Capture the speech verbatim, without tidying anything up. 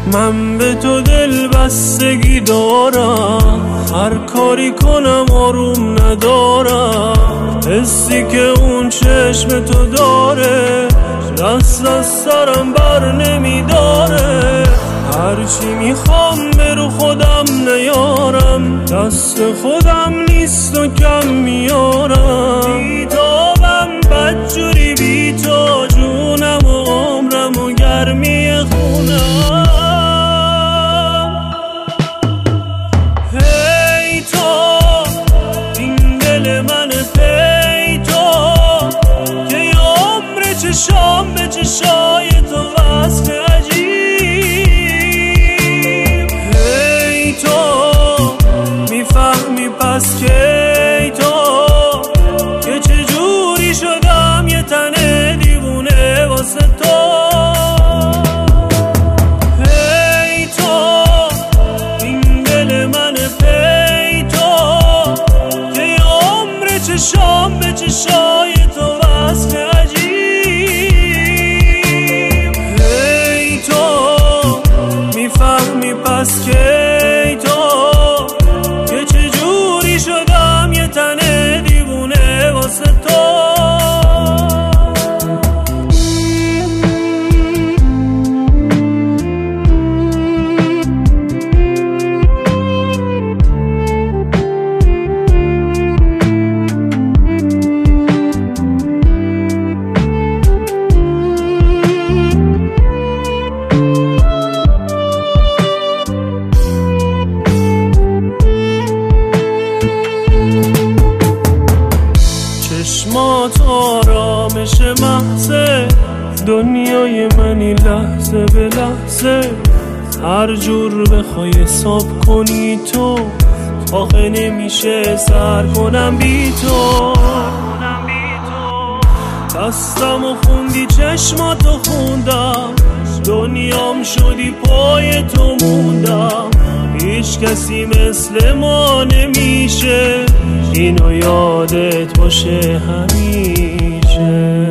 من به تو دل بستگی دارم، هر کاری کنم آروم ندارم. حسی که اون چشم تو داره دست از سرم بر نمیداره. هرچی میخوام به رو خودم نیارم، دست خودم نیست و کم میارم. بیتابم بدجوری بی تو، جونم و عمرم و گرمی خونم. هی تو این دل من پی تو، که یه عمر چشام به چشای تو وصل عجیب. هی تو میفهمی پس که تو، که چجوری شدم یه تن دیوونه واسه تو. هی تو این دل من پی تو، که یه عمر چشام به چشای تو وصل عجیب. هی تو میفهمی پس که تو، که چجوری شدم یه تن دیوونه واسه تو. چشمات آرامش محضه، دنیای منی لحظه به لحظه. هر جور بخوای حساب کنی تو، آخه نمیشه سر کنم بی تو. دستم و خوندی چشماتو خوندم، دنیام شدی پای تو موندم. هیچ کسی مثل ما نمیشه، اینو یادت باشه همیشه.